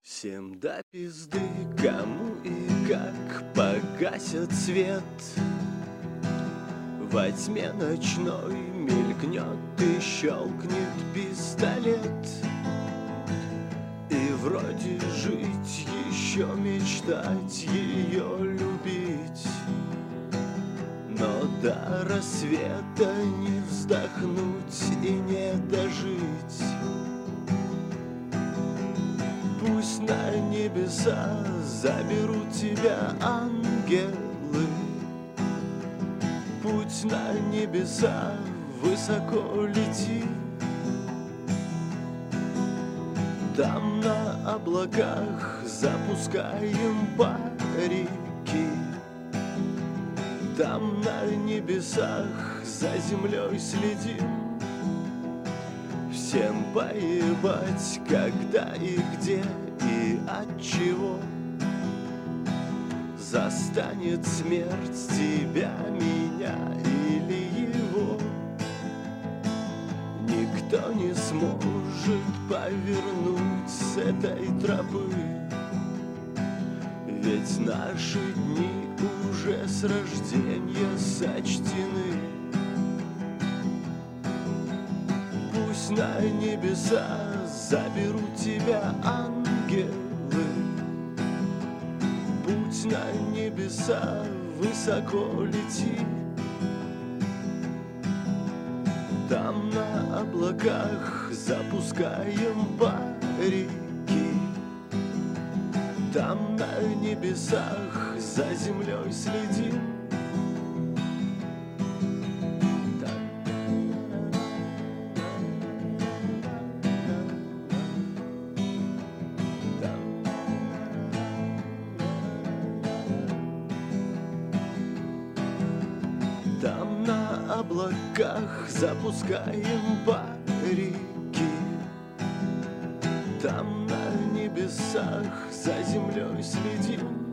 Всем до пизды, кому и как погасят свет. Во тьме ночной мелькнет и щелкнет пистолет. И вроде жить, еще мечтать, ее любить. Но до рассвета не вздохнуть и не дожить. Пусть на небеса заберут тебя ангелы. Путь на небеса высоко лети. Там на облаках запускаем парики. Там на небесах за землей следим. Всем поебать, когда и где и от чего застанет смерть тебя, меня или его. Никто не сможет повернуть с этой тропы, ведь наши дни уже с рождения сочтены. Пусть на небеса заберут тебя ангелы. Путь на небеса высоко лети. Там на облаках запускаем парики. Там на небесах за землей следим. Там на облаках запускаем парики. Там на небесах за землей следим.